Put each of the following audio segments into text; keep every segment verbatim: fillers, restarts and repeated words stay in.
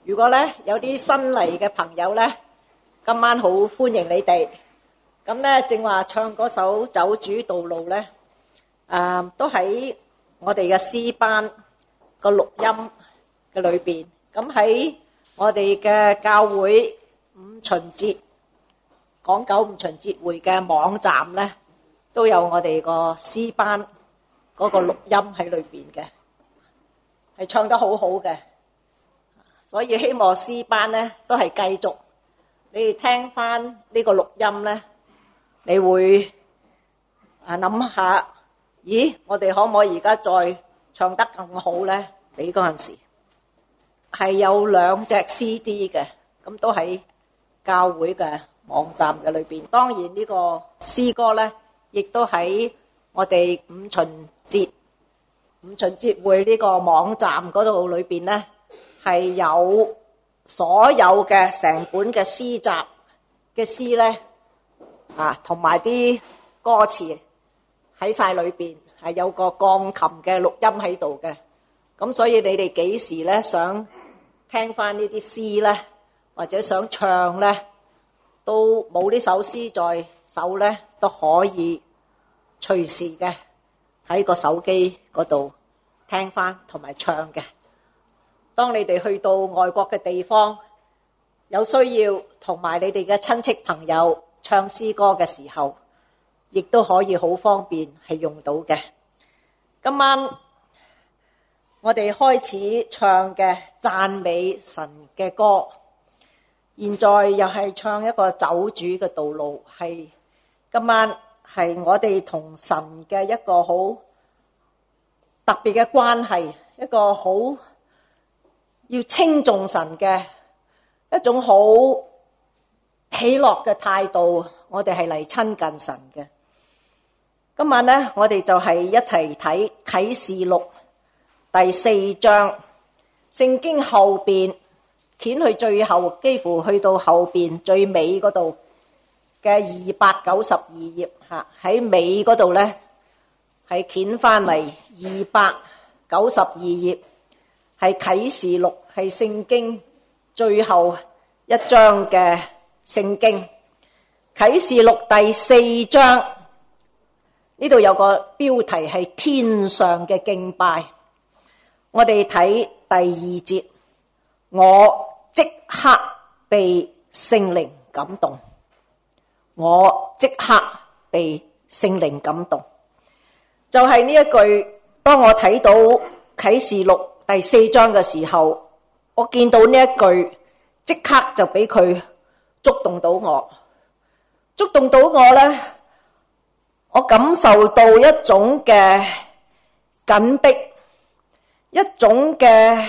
如果咧有啲新嚟嘅朋友咧，今晚好歡迎你哋。咁咧正話唱嗰首走主道路咧，啊都喺我哋嘅詩班個錄音嘅裏邊。咁喺我哋嘅教會五旬節港九五旬節會嘅網站咧，都有我哋個詩班嗰個錄音喺裏邊嘅，係唱得好好嘅。所以希望詩班咧都係繼續，你哋聽翻呢個錄音咧，你會啊諗下，咦，我哋可唔可以而家再唱得更好咧？比嗰陣時係有兩隻 C D 嘅，咁都喺教會嘅網站嘅裏邊。當然呢個詩歌咧，亦都喺我哋五旬節五旬節會呢個網站嗰度裏邊咧，係有所有嘅成本嘅詩集嘅詩咧，啊，同埋啲歌詞喺晒裏邊，係有個鋼琴嘅錄音喺度嘅。咁所以你哋幾時咧想聽翻呢啲詩咧，或者想唱咧，都冇呢首詩在手咧，都可以隨時嘅喺個手機嗰度聽翻同埋唱嘅。當你哋去到外國嘅地方，有需要同埋你哋嘅親戚朋友唱詩歌嘅時候，亦都可以好方便係用到嘅。今晚我哋開始唱嘅讚美神嘅歌，現在又係唱一個走主嘅道路，係今晚係我哋同神嘅一個好特別嘅關係，一個好要稱頌神嘅一種好喜樂嘅態度，我哋係嚟親近神嘅。今晚呢，我哋就係一齊睇啟示錄第四章，聖經後邊掀去最後，幾乎去到後邊最尾嗰度嘅二百九十二頁吓，喺尾嗰度呢，係掀翻嚟二百九十二頁。係啟示錄，係聖經最後一章嘅聖經。啟示錄第四章呢度有個標題係天上嘅敬拜。我哋睇第二節，我即刻被聖靈感動。我即刻被聖靈感動，就係呢一句。當我睇到啟示錄第四章嘅時候，我見到呢一句，即刻就俾佢觸動到我，觸動到我呢，我感受到一種嘅緊迫，一種嘅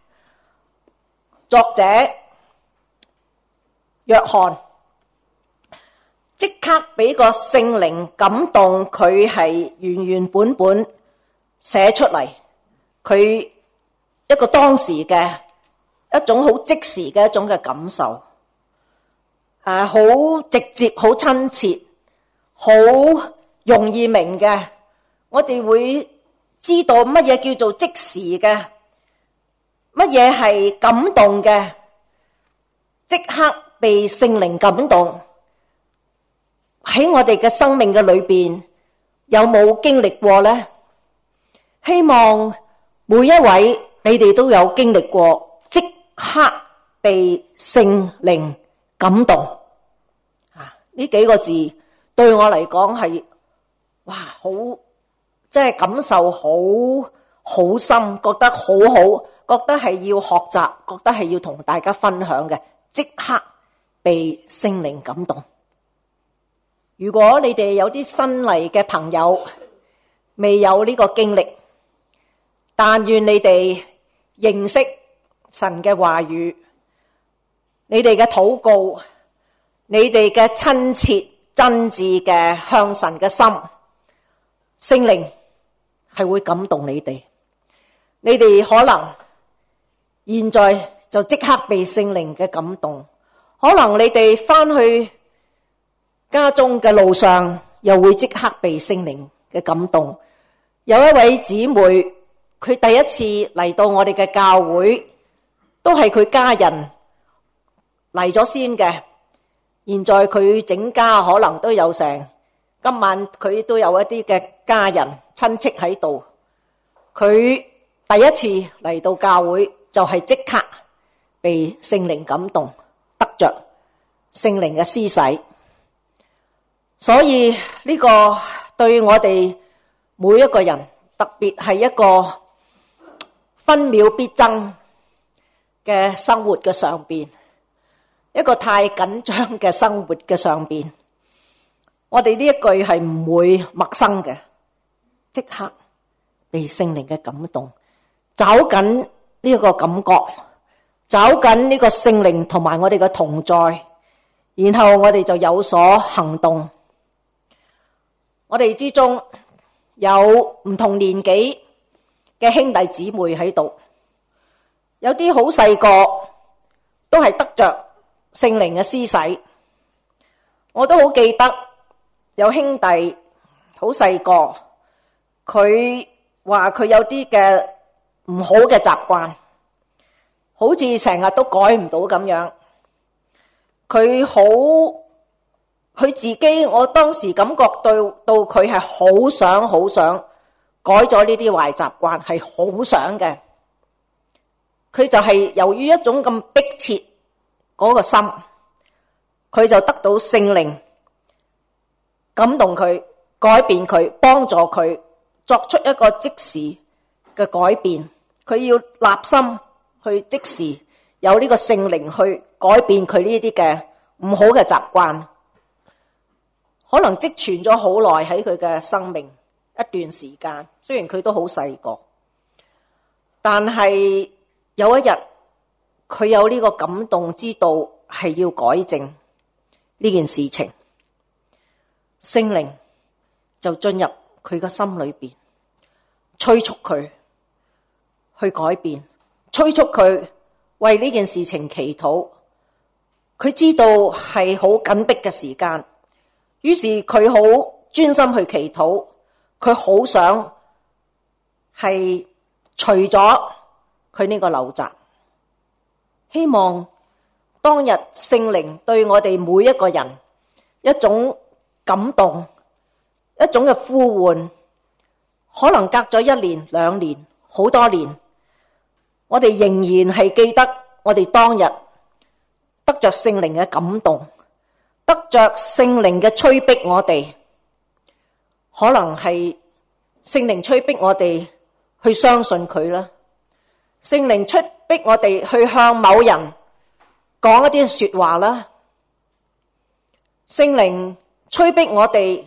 作者約翰即刻俾個聖靈感動，佢係原原本本寫出嚟，佢一個當時嘅一種好即時嘅一種嘅感受，誒，好直接、好親切、好容易明嘅。我哋會知道乜嘢叫做即時嘅，乜嘢係感動嘅，即刻被聖靈感動。喺我哋嘅生命嘅裏邊，有冇經歷過呢？希望每一位你哋都有經歷過即刻被聖靈感動啊！呢幾個字對我嚟講係哇，好即係感受好好深，覺得好好，覺得係要學習，覺得係要同大家分享嘅。即刻被聖靈感動。如果你哋有啲新嚟嘅朋友未有呢個經歷，但願你哋認識神嘅話語，你哋嘅禱告，你哋嘅親切真摯嘅向神嘅心，聖靈係會感動你哋。你哋可能現在就即刻被聖靈嘅感動，可能你哋翻去家中嘅路上又會即刻被聖靈嘅感動。有一位姊妹，佢第一次嚟到我哋嘅教會， 都係佢家人嚟咗先嘅。現在佢整家可能都有成，今晚佢都有一啲嘅家人親戚喺度。佢第一次嚟到教會就係即刻被聖靈感動，得着聖靈嘅施洗。所以呢個對我哋每一個人，特別係一個分秒必爭嘅生活嘅上邊，一個太緊張嘅生活嘅上邊，我哋呢一句係唔會陌生嘅，即刻被聖靈嘅感動，找緊呢個感覺，找緊呢個聖靈同埋我哋嘅同在，然後我哋就有所行動。我哋之中有唔同年紀嘅兄弟姊妹喺度，有啲好細個都係得着聖靈嘅施洗。我都好記得有兄弟好細個，佢話佢有啲嘅唔好嘅習慣，好似成日都改唔到咁樣。佢好，佢自己，我當時感覺到到佢係好想好想改咗呢啲壞習慣，係好想嘅。佢就係由於一種咁迫切嗰個心，佢就得到聖靈感動佢，改變佢，幫助佢作出一個即時嘅改變。佢要立心去即時有呢個聖靈去改變佢呢啲嘅唔好嘅習慣，可能積存咗好耐喺佢嘅生命一段時間。雖然佢都好細個，但係有一日佢有呢個感動，知道係要改正呢件事情，聖靈就進入佢嘅心裏邊，催促佢去改變，催促佢為呢件事情祈禱。佢知道係好緊迫嘅時間，於是佢好專心去祈禱。佢好想係除咗佢呢個陋習，希望當日聖靈對我哋每一個人一種感動，一種嘅呼喚，可能隔咗一年兩年好多年，我哋仍然係記得我哋當日得着聖靈嘅感動，得着聖靈嘅催逼我哋，可能係聖靈催逼我哋去相信佢啦，聖靈催逼我哋去向某人講一啲說話啦，聖靈催逼我哋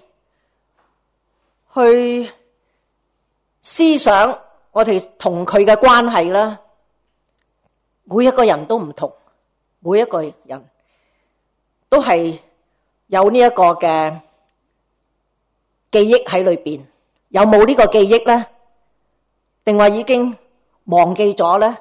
去思想我哋同佢嘅關係啦。每一個人都唔同，每一個人都係有呢一個嘅記憶喺裏邊。有冇呢個記憶呢？定話已經忘記咗呢？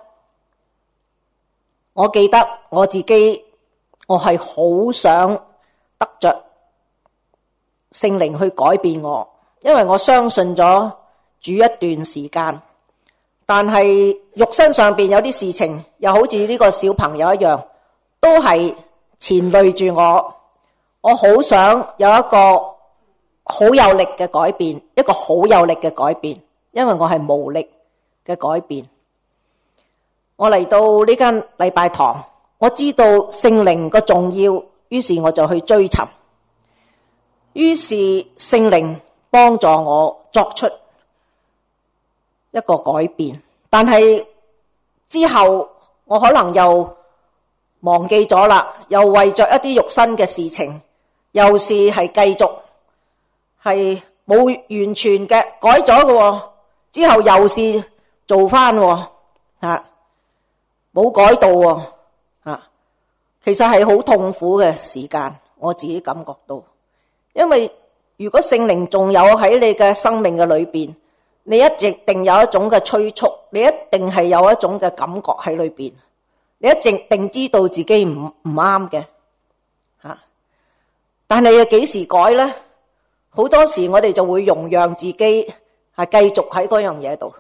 我記得我自己，我係好想得着聖靈去改變我，因為我相信咗主一段時間，但係肉身上邊有啲事情，又好似呢個小朋友一樣，都係纏累住我。我好想有一個好有力嘅改變，一個好有力嘅改變，因為我係無力嘅改變。我嚟到呢間禮拜堂，我知道聖靈個重要，於是我就去追尋，於是聖靈幫助我作出一個改變。但係之後我可能又忘記咗啦，又為着一啲肉身嘅事情，又是係繼續係冇完全嘅改咗嘅，之後又是做翻吓，冇改到吓，其實係好痛苦嘅時間，我自己感覺到。因為如果聖靈仲有喺你嘅生命嘅裏邊，你一直定有一種嘅催促，你一定係有一種嘅感覺喺裏邊，你一直定知道自己唔唔啱嘅吓，但係要幾時改呢？好多時我哋就會容讓自己係繼續喺嗰樣嘢度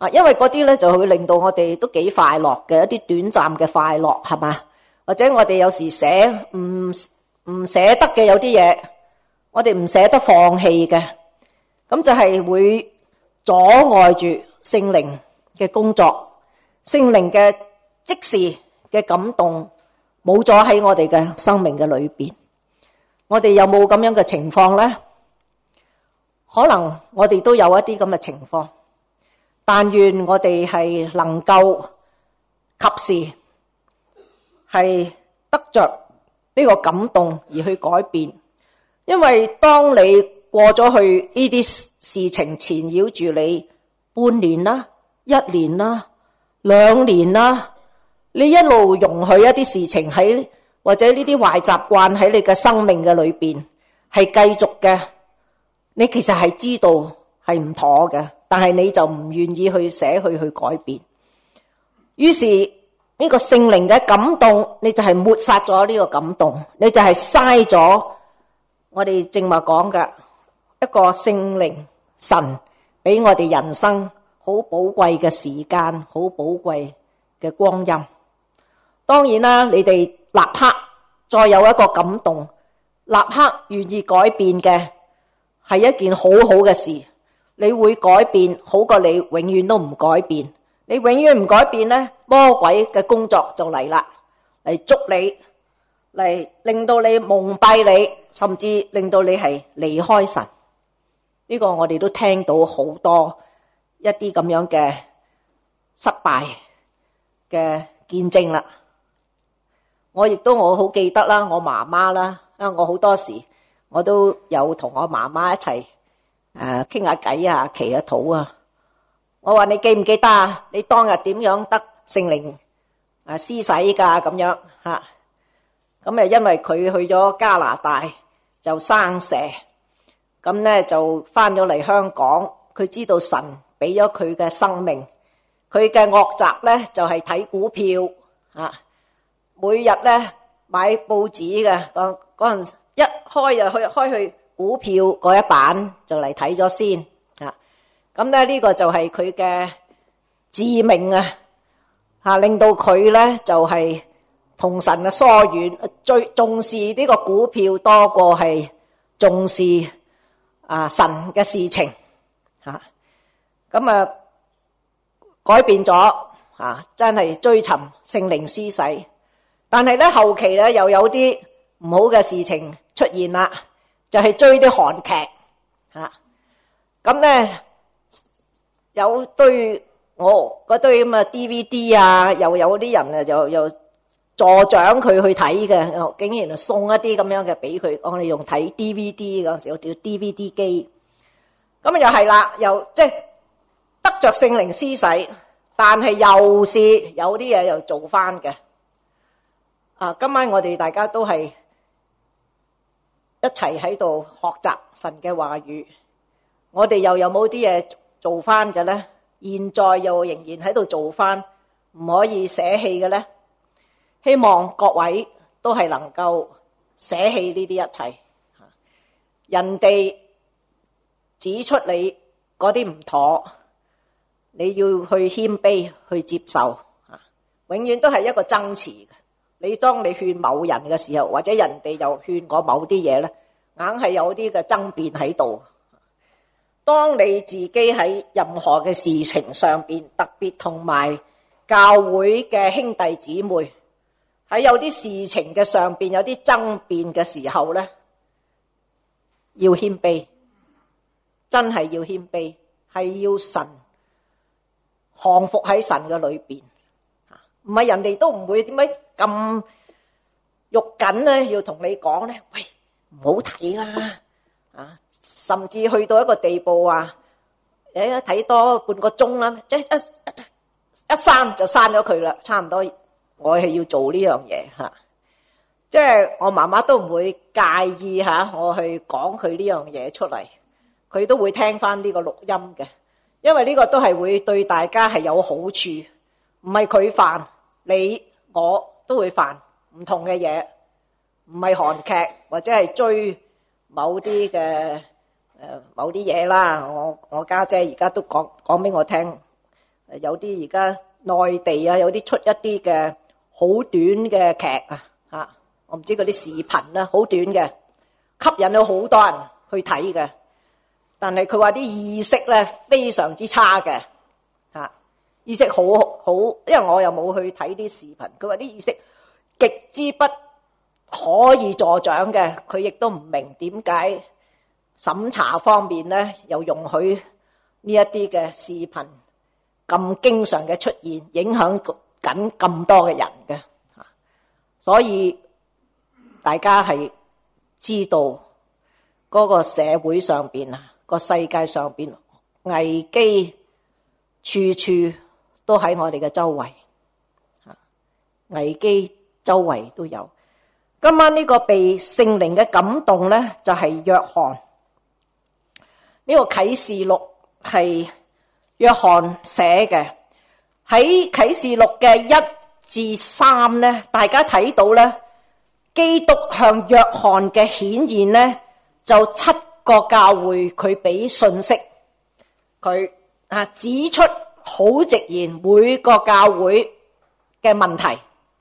啊，因為嗰啲咧就會令到我哋都幾快樂嘅，一啲短暫嘅快樂，係嘛？或者我哋有時捨唔唔捨得嘅有啲嘢，我哋唔捨得放棄嘅，咁就係會阻礙住聖靈嘅工作，聖靈嘅即時嘅感動冇咗喺我哋嘅生命嘅裏邊。我哋有冇咁樣嘅情況呢？可能我哋都有一啲咁嘅情況，但願我哋係能夠及時係得着呢個感動而去改變。因為當你過咗去呢啲事情纏繞住你半年啦、一年啦、兩年啦，你一路容許一啲事情喺或者呢啲壞習慣喺你嘅生命嘅裏邊係繼續嘅，你其實係知道係唔妥嘅，但係你就唔願意去捨去去改變。於是呢個聖靈嘅感動，你就係抹殺咗呢個感動，你就係嘥咗我哋正話講嘅一個聖靈神俾我哋人生好寶貴嘅時間，好寶貴嘅光陰。當然啦，你哋立刻再有一個感動，立刻願意改變嘅係一件好好嘅事。你會改變好過你永遠都唔改變。你永遠唔改變呢，魔鬼嘅工作就嚟啦，嚟捉你，嚟令到你蒙蔽你，甚至令到你係離開神。呢個我哋都聽到好多一啲咁樣嘅失敗嘅見證啦。我亦都我好記得啦，我媽媽啦，因為我好多時我都有同我媽媽一齊誒傾下偈啊，祈下禱啊。我話你記唔記得啊？你當日點樣得聖靈誒施洗㗎咁樣嚇？咁誒因為佢去咗加拿大就生蛇，咁咧就翻咗嚟香港。佢知道神俾咗佢嘅生命，佢嘅惡習咧就係睇股票嚇。每日咧買報紙嘅，嗰嗰陣一開就去開去股票嗰一版就嚟睇咗先啊。咁咧呢個就係佢嘅致命啊，嚇令到佢咧就係同神嘅疏遠，最重視呢個股票多過係重視啊神嘅事情嚇。咁啊改變咗啊，真係追尋聖靈施洗。但係咧後期咧又有啲唔好嘅事情出現啦，就係追啲韓劇嚇。咁咧有堆我嗰堆咁嘅 D V D 啊，又有啲人啊就又助長佢去睇嘅，竟然送一啲咁樣嘅俾佢，我哋用睇 D V D 嗰陣時有條 D V D 機。咁又係啦，又即係得着聖靈施洗，但係又是有啲嘢又做翻嘅。啊！今晚我哋大家都係一齊喺度學習神嘅話語，我哋又有冇啲嘢做翻嘅咧？現在又仍然喺度做翻，唔可以捨棄嘅咧？希望各位都係能夠捨棄呢啲一切。人哋指出你嗰啲唔妥，你要去謙卑去接受，永遠都係一個爭持嘅。你當你勸某人嘅時候，或者人哋又勸過某啲嘢咧，硬係有啲嘅爭辯喺度。當你自己喺任何嘅事情上邊，特別同埋教會嘅兄弟姊妹喺有啲事情嘅上邊有啲爭辯嘅時候咧，要謙卑，真係要謙卑，係要神降服喺神嘅裏邊。唔係人哋都唔會點解咁肉緊咧，要同你講咧，喂，唔好睇啦啊！甚至去到一個地步啊，誒睇多半個鐘啦，即係一一刪就刪咗佢啦，差唔多我係要做呢樣嘢嚇。即係我媽媽都唔會介意嚇我去講佢呢樣嘢出嚟，佢都會聽翻呢個錄音嘅，因為呢個都係會對大家係有好處，唔係佢犯。你我都會犯唔同嘅嘢，唔係韓劇或者係追某啲嘅誒某啲嘢啦。我我家姐而家都講講俾我聽， 有啲而家內地啊，有啲出一啲嘅好短嘅劇啊，嚇，我唔知嗰啲視頻啦，好短嘅，吸引咗好多人去睇嘅。但係佢話啲意識咧非常之差嘅，嚇，意識好好，因為我又冇去睇啲視頻，佢話啲意識極之不可以助長嘅，佢亦都唔明點解審查方面咧又容許呢一啲嘅視頻咁經常嘅出現，影響緊咁多嘅人嘅，所以大家係知道嗰個社會上邊啊，個世界上邊危機處處都喺我哋嘅周圍，危機周圍都有。今晚呢個被聖靈嘅感動呢，就係約翰呢個啟示錄係約翰寫嘅。喺啟示錄嘅一至三呢，大家睇到呢，基督向約翰嘅顯現呢，就七個教會佢俾信息，佢啊指出好直言每個教會嘅問題，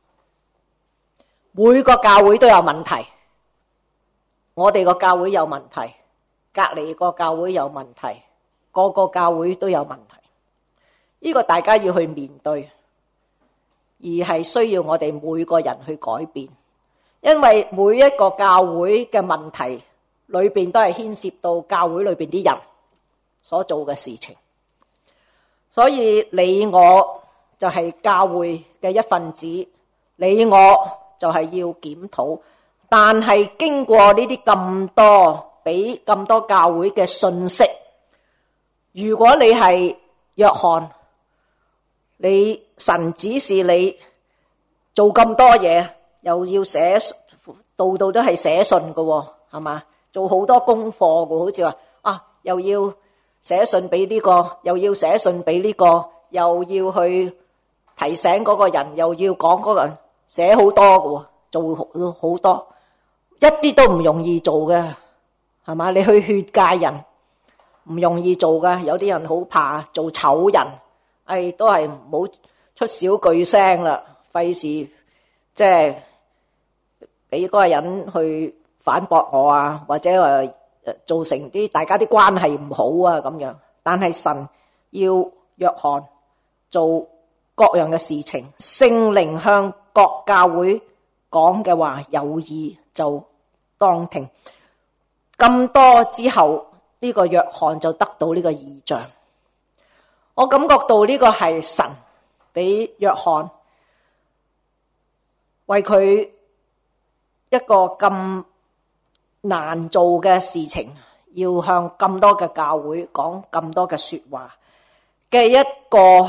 每個教會都有問題。我哋個教會有問題，隔籬個教會有問題，個個教會都有問題。呢個大家要去面對，而係需要我哋每個人去改變，因為每一個教會嘅問題裏邊都係牽涉到教會裏邊啲人所做嘅事情，所以你我就係教會嘅一份子，你我就係要檢討。但係經過呢啲咁多俾咁多教會嘅信息，如果你係約翰，你神指示你做咁多嘢，又要寫，度度都係寫信㗎，係嘛？做好多功課㗎，好似話啊，又要寫信俾呢個，又要寫信俾呢個，又要去提醒嗰個人，又要講嗰個人，寫好多㗎，做好多，一啲都唔容易做嘅，係嘛？你去勸誡人唔容易做㗎，有啲人好怕做醜人。誒，都係唔好出小句聲啦，費事即係俾嗰個人去反駁我啊，或者話造成啲大家啲關係唔好啊咁樣。但係神要約翰做各樣嘅事情，聖靈向各教會講嘅話有意就當聽。咁多之後，呢個約翰就得到呢個異象。我感覺到呢個係神俾約翰為佢一個咁難做嘅事情，要向咁多嘅教會講咁多嘅說話嘅一個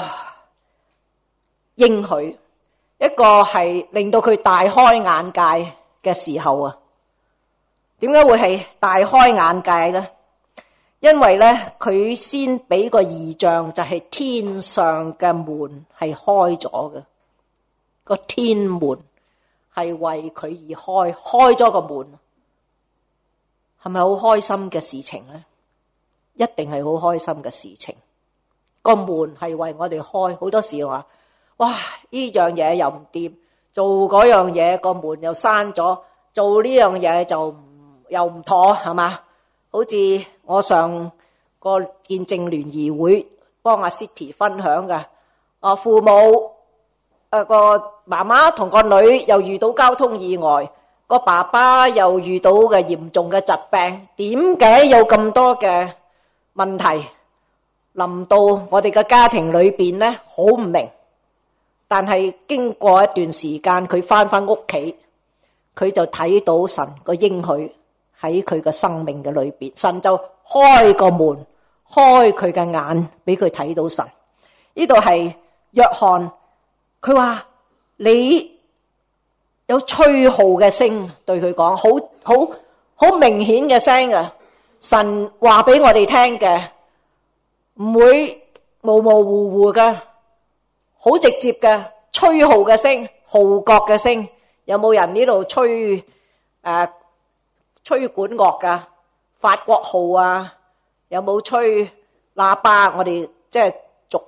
應許，一個係令到佢大開眼界嘅時候啊。點解會係大開眼界呢？因為咧，佢先俾個異象，就係天上嘅門係開咗嘅，個天門係為佢而開，開咗個門，係咪好開心嘅事情咧？一定係好開心嘅事情。個門係為我哋開，好多時話，哇，呢樣嘢又唔掂，做嗰樣嘢個門又閂咗，做呢樣嘢就唔又唔妥，係嘛？好似我上個見證聯誼會幫阿 City 分享嘅，啊父母誒個媽媽同個女又遇到交通意外，個爸爸又遇到嘅嚴重嘅疾病，點解有咁多嘅問題臨到我哋嘅家庭裏邊呢？好唔明。但係經過一段時間，佢翻返屋企，佢就睇到神個應許喺佢嘅生命嘅裏邊，神就開個門，開佢嘅眼，俾佢睇到神。呢度係約翰，佢話你有吹號嘅聲對佢講，好好好明顯嘅聲啊！神話俾我哋聽嘅，唔會模模糊糊嘅，好直接嘅吹號嘅聲，號角嘅聲。有冇人呢度吹誒？呃吹管樂噶法國號啊，有冇吹喇叭？我哋即係俗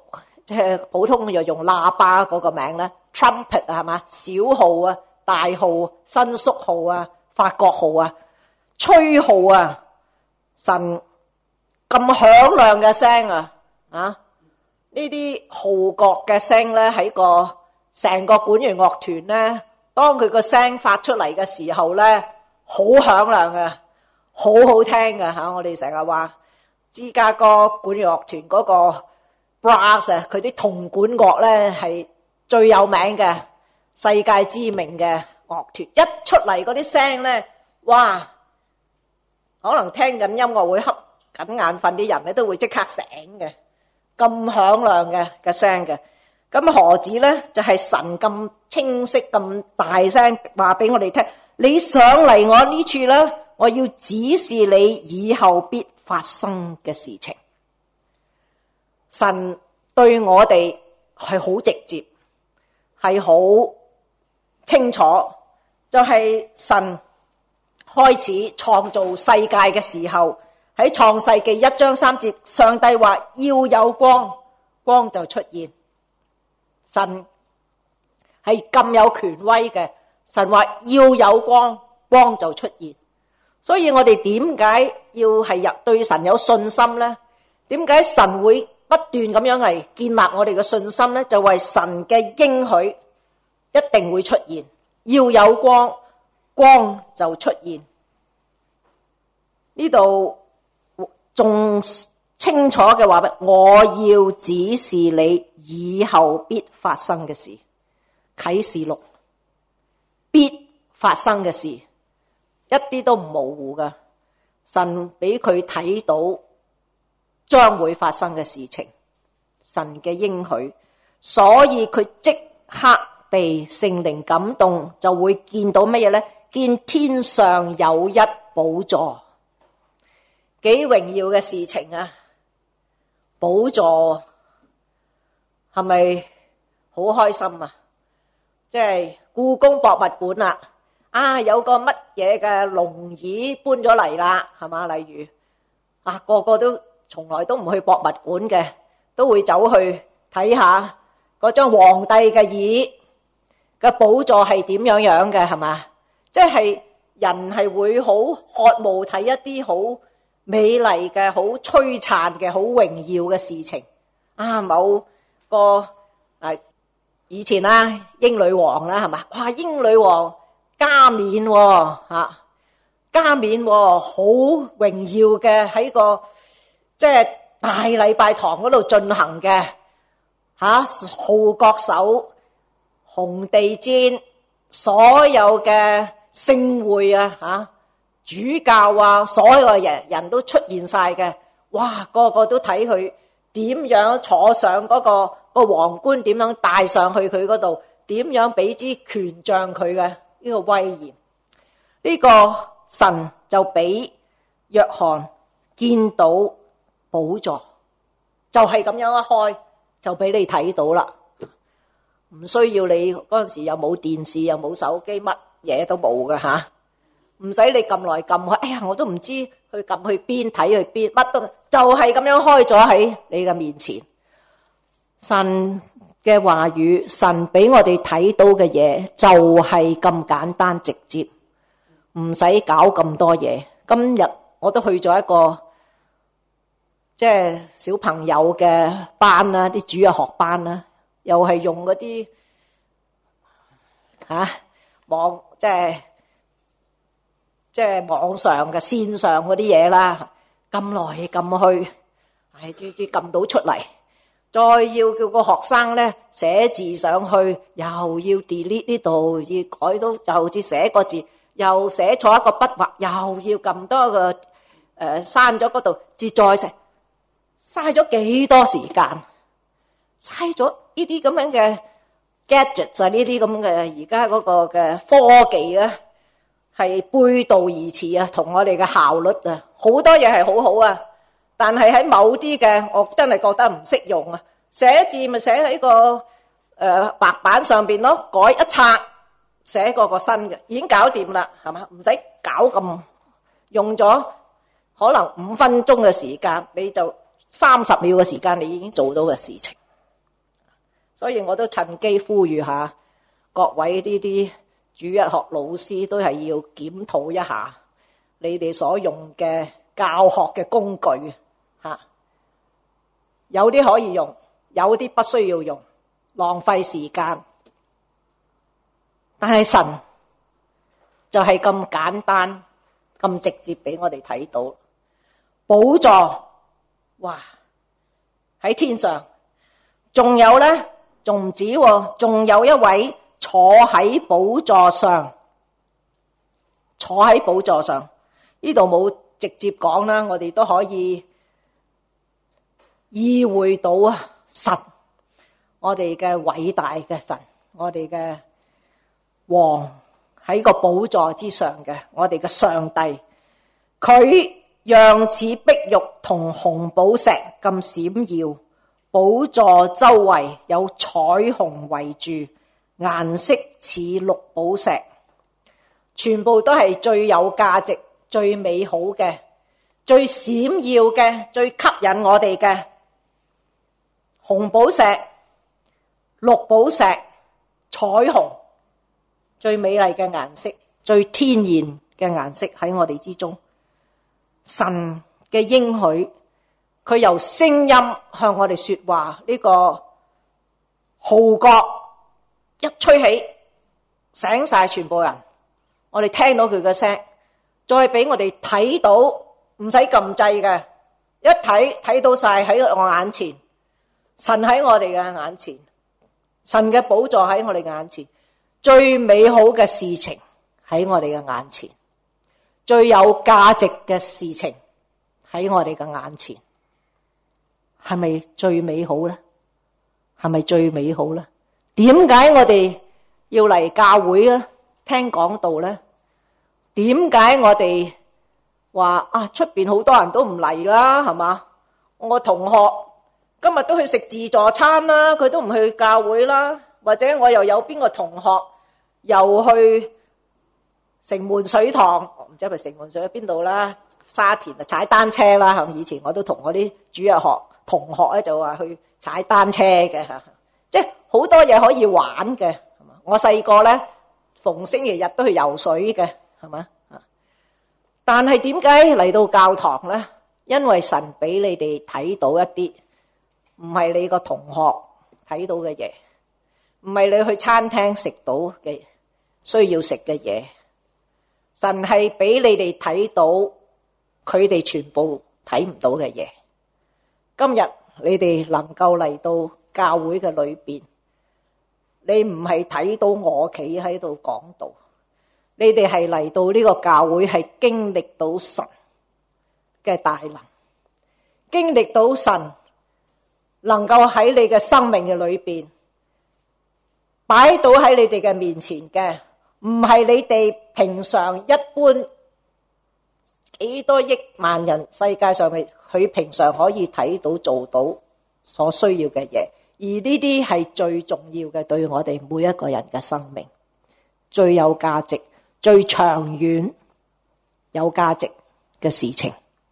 即係普通又用喇叭嗰個名咧 ，trumpet 啊係嘛，小號啊、大號、伸縮號啊、法國號啊、吹號啊，神咁響亮嘅聲啊，啊呢啲號角嘅聲咧喺個成個管弦樂團咧，當佢個聲發出嚟嘅時候咧，好響亮嘅，好好聽嘅吓。我哋成日話芝加哥管弦樂團嗰個 brass 啊，佢啲銅管樂咧係最有名嘅，世界知名嘅樂團。一出嚟嗰啲聲咧，哇！可能聽緊音樂會瞌緊眼瞓啲人咧，都會即刻醒嘅，咁響亮嘅嘅聲嘅。咁何止咧？就係神咁清晰、咁大聲話俾我哋聽，你上嚟我呢處咧，我要指示你以後必發生嘅事情。神對我哋係好直接，係好清楚，就係神開始創造世界嘅時候，喺創世記一章三節，上帝話要有光，光就出現。神係咁有權威嘅，神話要有光，光就出現。所以我哋點解要係入對神有信心呢？點解神會不斷咁樣嚟建立我哋嘅信心呢？就為神嘅應許一定會出現，要有光，光就出現。呢度仲清楚嘅話，我要指示你以後必發生嘅事。啟示錄必發生嘅事，一啲都唔模糊㗎。神俾佢睇到將會發生嘅事情，神嘅應許，所以佢即刻被聖靈感動，就會見到乜嘢呢？見天上有一寶座，幾榮耀嘅事情啊！寶座係咪好開心啊？即係故宮博物館啦，啊有個乜嘢嘅龍椅搬咗嚟啦，係嘛？例如啊，個個都從來都唔去博物館嘅，都會走去睇下嗰張皇帝嘅椅嘅寶座係點樣樣嘅，係嘛？即係人係會好渴慕睇一啲好美麗嘅、好璀璨嘅、好榮耀嘅事情啊！某個誒以前啦，英女王啦，係嘛？哇，英女王加冕喎嚇，加冕喎，好榮耀嘅喺個即係大禮拜堂嗰度進行嘅嚇，號角手、紅地氈，所有嘅聖會啊嚇。主教啊，所有嘅人人都出現晒嘅，哇！個個都睇佢點樣坐上嗰個個皇冠，點樣戴上去佢嗰度，點樣俾支權杖佢嘅呢個威嚴。呢個神就俾約翰見到寶座，就係咁樣一開就俾你睇到啦，唔需要你嗰陣時又冇電視又冇手機，乜嘢都冇嘅吓。唔使你撳來撳去，哎呀，我都唔知去撳去邊睇去邊，乜都就係咁樣開咗喺你嘅面前。神嘅話語，神俾我哋睇到嘅嘢就係咁簡單直接，唔使搞咁多嘢。今日我都去咗一個即係小朋友嘅班啦，啲主日學班啦，又係用嗰啲吓網即係。即係網上嘅線上嗰啲嘢啦，撳來撳去，唉，至至撳到出嚟，再要叫個學生咧寫字上去，又要 delete 呢度，要改到又至寫個字，又寫錯一個筆畫，又要撳多個誒刪咗嗰度，至再寫，嘥咗幾多時間，嘥咗呢啲咁樣嘅 gadget 就係呢啲咁嘅而家嗰個嘅科技啊。係背道而馳啊，同我哋嘅效率啊，好多嘢係好好啊，但係喺某啲嘅，我真係覺得唔識用啊。寫字咪寫喺個誒、呃、白板上邊咯，改一拆寫個個新嘅，已經搞掂啦，係嘛？唔使搞咁，用咗可能五分鐘嘅時間，你就三十秒嘅時間，你已經做到嘅事情。 所以我都趁機呼籲下各位呢啲主日學老師，都係要檢討一下你哋所用嘅教學嘅工具吓，有啲可以用，有啲不需要用，浪費時間。但係神就係咁簡單咁直接俾我哋睇到，寶座哇喺天上，仲有咧，仲唔止喎，仲有一位坐喺寶座上，坐喺寶座上，呢度冇直接講啦，我哋都可以意會到啊，神，我哋嘅偉大嘅神，我哋嘅王喺個寶座之上嘅，我哋嘅上帝，佢樣似碧玉同紅寶石咁閃耀，寶座周圍有彩虹圍住，顏色似綠寶石，全部都係最有價值、最美好嘅、最閃耀嘅、最吸引我哋嘅紅寶石、綠寶石、彩虹，最美麗嘅顏色，最天然嘅顏色喺我哋之中。神嘅應許，佢由聲音向我哋說話，呢個號角一吹起，醒晒全部人，我哋聽到佢嘅聲，再俾我哋睇到，唔使撳掣嘅，一睇睇到晒喺我眼前，神喺我哋嘅眼前，神嘅寶座喺我哋嘅眼前，最美好嘅事情喺我哋嘅眼前，最有價值嘅事情喺我哋嘅眼前，係咪最美好呢？係咪最美好呢？點解我哋要嚟教會呢？聽講道呢？點解我哋話啊出邊好多人都唔嚟啦，係嘛？我同學今日都去食自助餐啦，佢都唔去教會啦。或者我又有邊個同學又去城門水塘，唔知係咪城門水喺邊度啦，沙田啊踩單車啦。以前我都同我啲主日學同學咧就話去踩單車嘅吓，即係好多嘢可以玩嘅。我細個咧逢星期日都去游水嘅，係嘛？但係點解嚟到教堂咧？因為神俾你哋睇到一啲唔係你個同學睇到嘅嘢，唔係你去餐廳食到嘅需要食嘅嘢。神係俾你哋睇到佢哋全部睇唔到嘅嘢。今日你哋能夠嚟到教會嘅裏邊，你唔係睇到我企喺度講道，你哋係嚟到呢個教會係經歷到神嘅大能，經歷到神能夠喺你嘅生命嘅裏邊擺到喺你哋嘅面前嘅，唔係你哋平常一般幾多億萬人世界上面佢平常可以睇到做到所需要嘅嘢，而呢啲係最重要嘅，對我哋每一個人嘅生命最有價值、最長遠有價值嘅事情。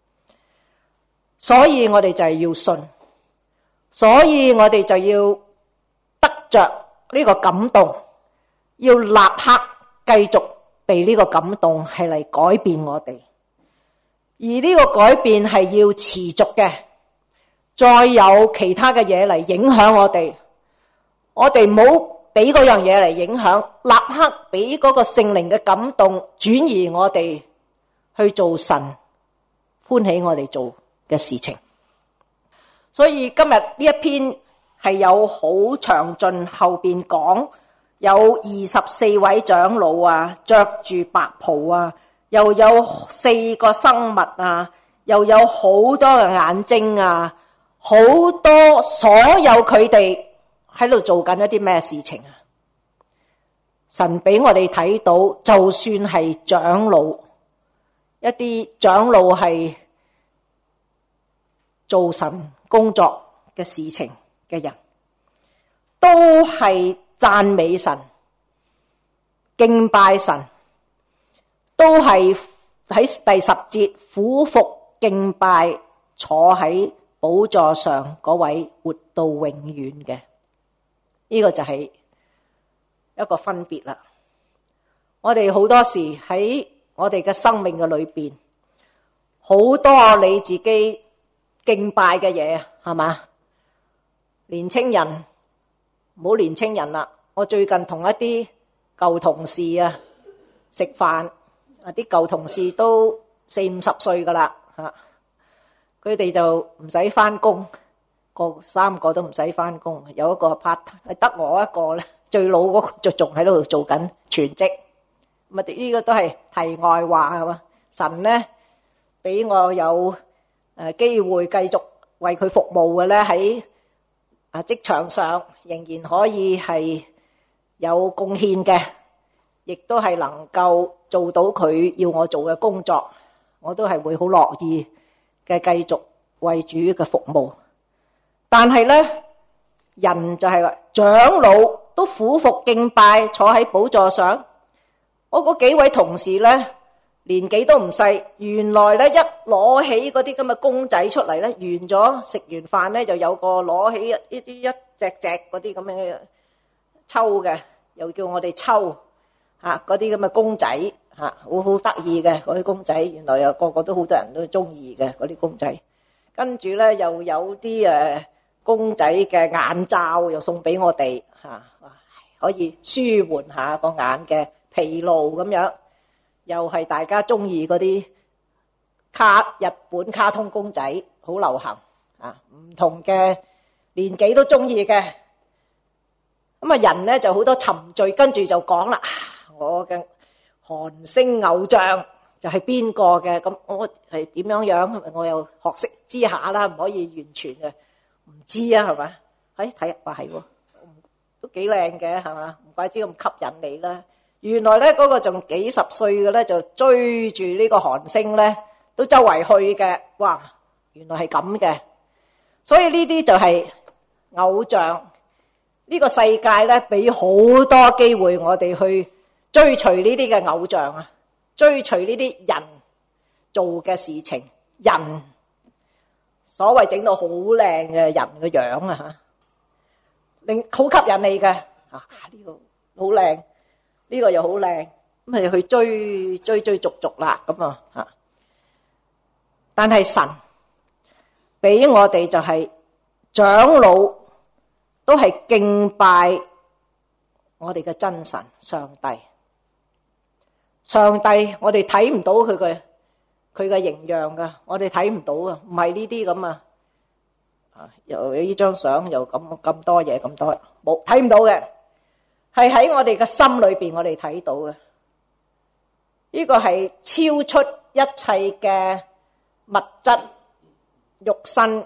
所以我哋就係要信，所以我哋就要得着呢個感動，要立刻繼續被呢個感動係嚟改變我哋，而呢個改變係要持續嘅，再有其他嘅嘢嚟影響我哋，我哋唔好俾嗰樣嘢嚟影響，立刻俾嗰個聖靈嘅感動轉移我哋去做神歡喜我哋做嘅事情。所以今日呢一篇係有好詳盡，後邊講有二十四位長老啊，着住白袍啊，又有四個生物啊，又有好多嘅眼睛啊，好多所有佢哋喺度做緊一啲咩事情啊？神俾我哋睇到，就算係長老，一啲長老係做神工作嘅事情嘅人，都係讚美神、敬拜神，都係喺第十節俯伏敬拜坐喺寶座上嗰位活到永遠嘅。 呢個就係一個分別啦。我哋好多時喺我哋嘅生命嘅裏邊，好多你自己敬拜嘅嘢，係嘛？年青人，唔好年青人啦。我最近同一啲舊同事啊食飯，啊啲舊同事都四五十歲噶啦吓，佢哋就唔使翻工，個三個都唔使翻工，有一個 part time，係得我一個咧，最老嗰個就仲喺度做緊全職。咁啊呢個都係題外話係嘛？神咧俾我有誒機會繼續為佢服務嘅咧，喺啊職場上仍然可以係有貢獻嘅，亦都係能夠做到佢要我做嘅工作，我都係會好樂意嘅繼續為主嘅服務。但係咧，人就係長老都俯伏敬拜，坐喺寶座上。我嗰幾位同事咧，年紀都唔細，原來咧一攞起嗰啲咁嘅公仔出嚟咧，完咗食完飯咧，就有個攞起一啲一隻隻嗰啲咁樣嘅抽嘅，又叫我哋抽嚇嗰啲咁嘅公仔嚇，好好得意嘅嗰啲公仔，原來又個個都好多人都中意嘅嗰啲公仔。跟住咧又有啲誒公仔嘅眼罩又送俾我哋嚇，可以舒緩下個眼嘅疲勞咁樣，又係大家中意嗰啲卡日本卡通公仔，好流行啊！唔同嘅年紀都中意嘅。咁啊人咧就好多沉醉，跟住就講啦，我嘅韓星偶像就係邊個嘅？咁我係點樣樣？我又學識知下啦，唔可以完全嘅唔知啊，係嘛？誒睇話係喎，都幾靚嘅係嘛？唔怪之咁吸引你啦。原來咧嗰個仲幾十歲嘅咧，就追住呢個韓星咧，都周圍去嘅。哇！原來係咁嘅，所以呢啲就係偶像。呢個世界咧，俾好多機會我哋去追隨呢啲嘅偶像啊，追隨呢啲人做嘅事情。人所謂整到好靚嘅人嘅樣啊嚇，令好吸引你嘅啊！呢個好靚。呢個又好靚，咁咪去追追追逐逐啦咁啊嚇！但係神俾我哋就係長老都係敬拜我哋嘅真神上帝。上帝我哋睇唔到佢嘅佢嘅形象噶，我哋睇唔到啊，唔係呢啲咁啊！啊，又有呢張相又咁咁多嘢咁多，冇睇唔到嘅。係喺我哋嘅心裏邊，我哋睇到嘅呢個係超出一切嘅物質、肉身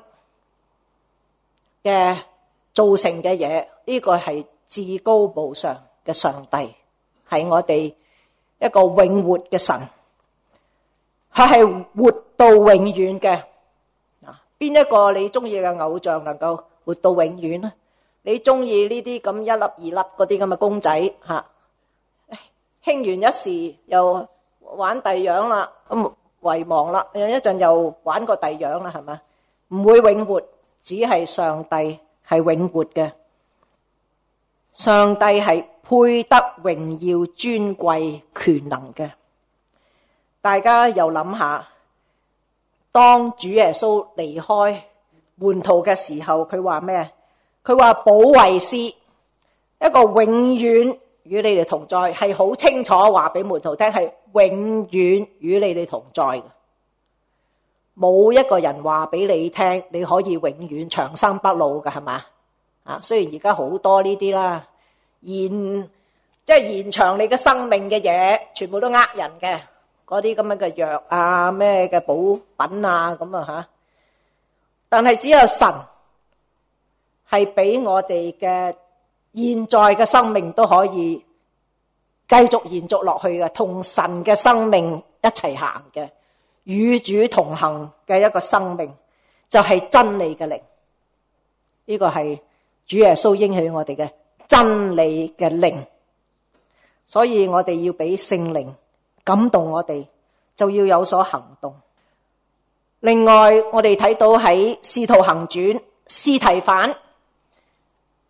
嘅造成嘅嘢。呢個係至高無上嘅上帝，係我哋一個永活嘅神，佢係活到永遠嘅。啊，邊一個你中意嘅偶像能夠活到永遠呢？你中意呢啲咁一粒二粒嗰啲咁嘅公仔嚇，興完一時又玩第樣啦，咁遺忘啦，有一陣又玩個第樣啦，係咪？唔會永活，只係上帝係永活嘅。上帝係配得榮耀、尊貴、權能嘅。大家又諗下，當主耶穌離開門徒嘅時候，佢話咩？佢話保惠師，一個永遠與你哋同在，係好清楚話俾門徒聽，係永遠與你哋同在嘅。冇一個人話俾你聽，你可以永遠長生不老嘅，係嘛？啊，雖然而家好多呢啲啦，延即係延長你嘅生命嘅嘢，全部都呃人嘅，嗰啲咁樣嘅藥啊，咩嘅補品啊，咁啊吓。但係只有神係俾我哋嘅現在嘅生命都可以繼續延續落去嘅，同神嘅生命一齊行嘅，與主同行嘅一個生命，就係真理嘅靈。呢個係主耶穌應許我哋嘅真理嘅靈，所以我哋要俾聖靈感動我哋，就要有所行動。另外，我哋睇到喺使徒行傳，司提反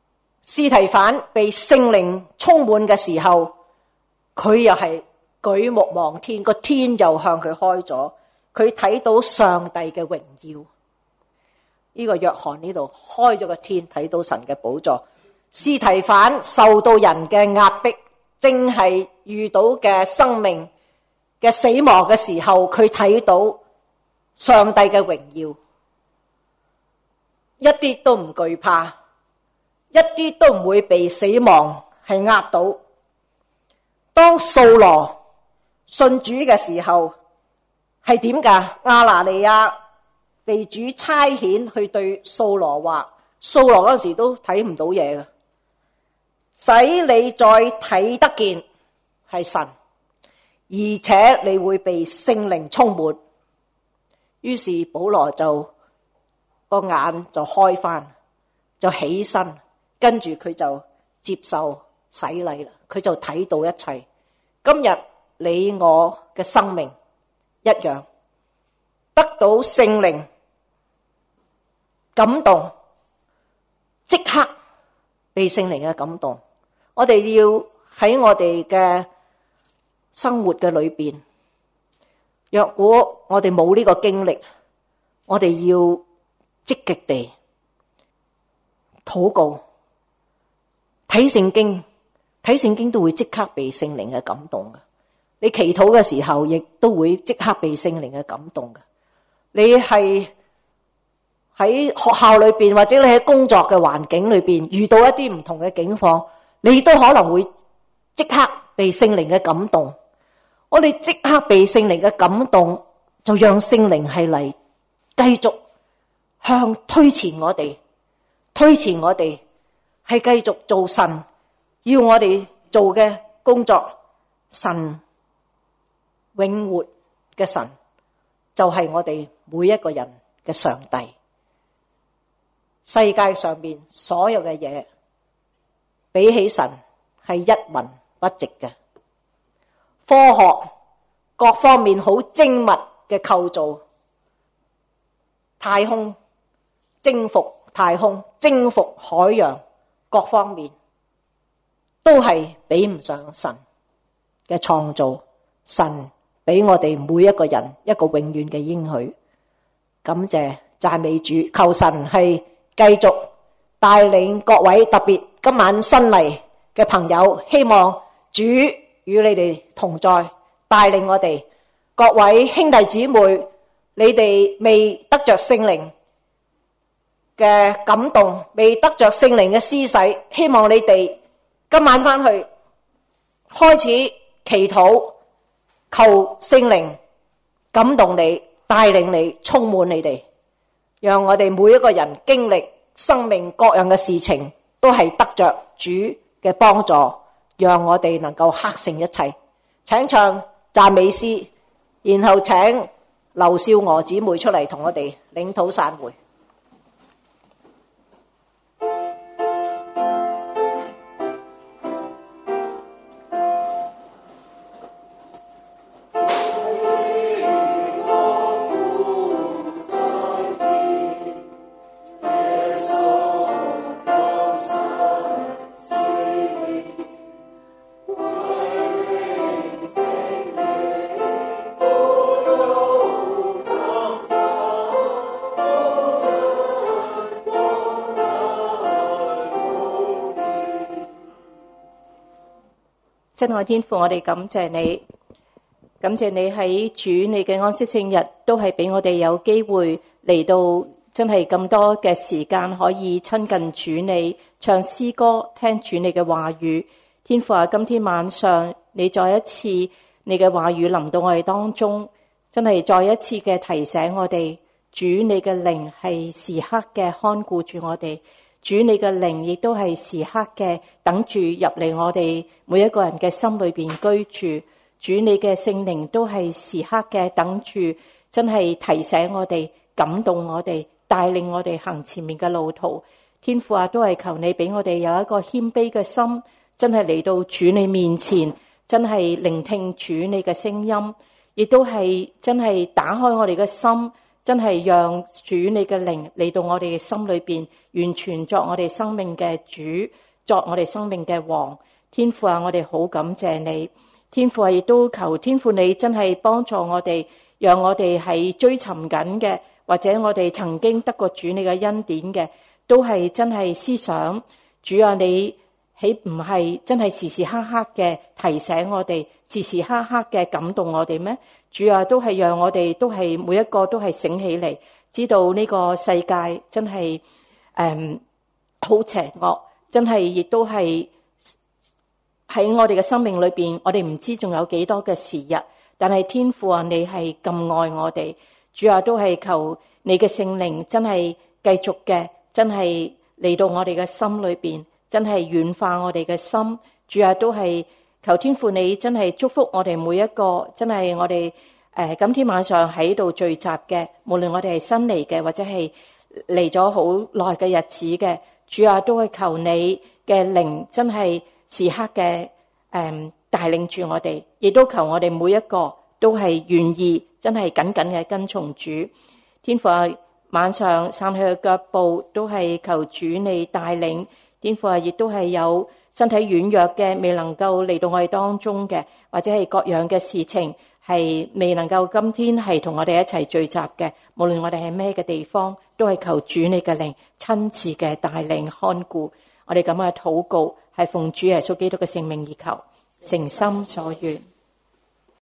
司提反被聖靈充滿嘅時候，佢又係舉目望天，個天又向佢開咗，佢睇到上帝嘅榮耀。呢、這個約翰呢度開咗個天，睇到神嘅寶座。司提反受到人嘅壓迫，正係遇到嘅生命嘅死亡嘅時候，佢睇到上帝嘅榮耀，一啲都唔懼怕，一啲都唔會被死亡係壓倒。當掃羅信主嘅時候係點㗎？亞拿尼亞被主差遣去對掃羅話，掃羅嗰時都睇唔到嘢㗎，使你再睇得見係神，而且你會被聖靈充滿。於是保羅就個眼就開返，就起身，跟住佢就接受洗禮啦。佢就睇到一切。今日你我嘅生命一樣，得到聖靈感動，即刻被聖靈嘅感動。我哋要喺我哋嘅生活嘅裏邊，若果我哋冇呢個經歷，我哋要積極地禱告、睇聖經，睇聖經都會即刻被聖靈嘅感動嘅。你祈禱嘅時候，亦都會即刻被聖靈嘅感動嘅。你係喺學校裏邊，或者你喺工作嘅環境裏邊遇到一啲唔同嘅境況，你都可能會即刻被聖靈嘅感動。我哋即刻被聖靈嘅感動，就讓聖靈係嚟繼續向推前我哋，推前我哋係繼續做神要我哋做嘅工作。神永活嘅神就係我哋每一個人嘅上帝。世界上面所有嘅嘢比起神係一文不值嘅。科學各方面好精密嘅構造，太空征服太空、征服海洋，各方面都係比唔上神嘅創造。神俾我哋每一個人一個永遠嘅應許。感謝讚美主，求神係繼續帶領各位，特別今晚新嚟嘅朋友，希望主與你哋同在，帶領我哋。各位兄弟姊妹，你哋未得着聖靈嘅感動，未得着聖靈嘅施洗，希望你哋今晚翻去開始祈禱，求聖靈感動你，帶領你，充滿你哋，讓我哋每一個人經歷生命各樣嘅事情，都係得着主嘅幫助，讓我哋能夠克勝一切。請唱讚美詩，然後請劉少娥姊妹出嚟同我哋領禱散會。 親愛天父，我哋感謝你，感謝你喺主你嘅安息聖日，都係俾我哋有機會嚟到真係咁多嘅時間，可以親近主你，唱詩歌，聽主你嘅話語。天父啊，今天晚上你再一次你嘅話語臨到我哋當中，真係再一次嘅提醒我哋，主你嘅靈係時刻嘅看顧住我哋。主你嘅靈亦都係時刻嘅等住入嚟我哋每一個人嘅心裏邊居住。主你嘅聖靈都係時刻嘅等住，真係提醒我哋、感動我哋、帶領我哋行前面嘅路途。天父啊，都係求你俾我哋有一個謙卑嘅心，真係嚟到主你面前，真係聆聽主你嘅聲音，亦都係真係打開我哋嘅心，真係讓主你嘅靈嚟到我哋嘅心裏邊，完全作我哋生命嘅主。 作我哋生命嘅王。天父啊，我哋好感謝你。天父啊，亦都求天父你真係幫助我哋，讓我哋喺追尋緊嘅，或者我哋曾經得過主你嘅恩典嘅，都係真係思想主啊，你豈唔係真係時時刻刻嘅提醒我哋，時時刻刻嘅感動我哋咩？主啊，都係讓我哋都係每一個都係醒起嚟，知道呢個世界真係誒好邪惡，真係亦都係喺我哋嘅生命裏邊，我哋唔知仲有幾多嘅時日，但係天父啊，你係咁愛我哋，主啊，都係求你嘅聖靈真係繼續嘅，真係嚟到我哋嘅心裏邊，真係軟化我哋嘅心。主啊，都係求天父你真係祝福我哋每一個，真係我哋誒、呃、今天晚上喺度聚集嘅，無論我哋係新嚟嘅，或者係嚟咗好耐嘅日子嘅，主啊，都係求你嘅靈真係時刻嘅誒帶領住我哋，亦都求我哋每一個都係願意真係緊緊嘅跟從主。天父啊，晚上散去嘅腳步都係求主你帶領。天父啊，亦都係有身體軟弱嘅，未能夠嚟到我哋當中嘅，或者係各樣嘅事情係未能夠今天係同我哋一齊聚集嘅，無論我哋係咩嘅地方，都係求主你嘅靈親自嘅帶領看顧。我哋咁嘅禱告係奉主耶穌基督嘅聖名而求，誠心所願。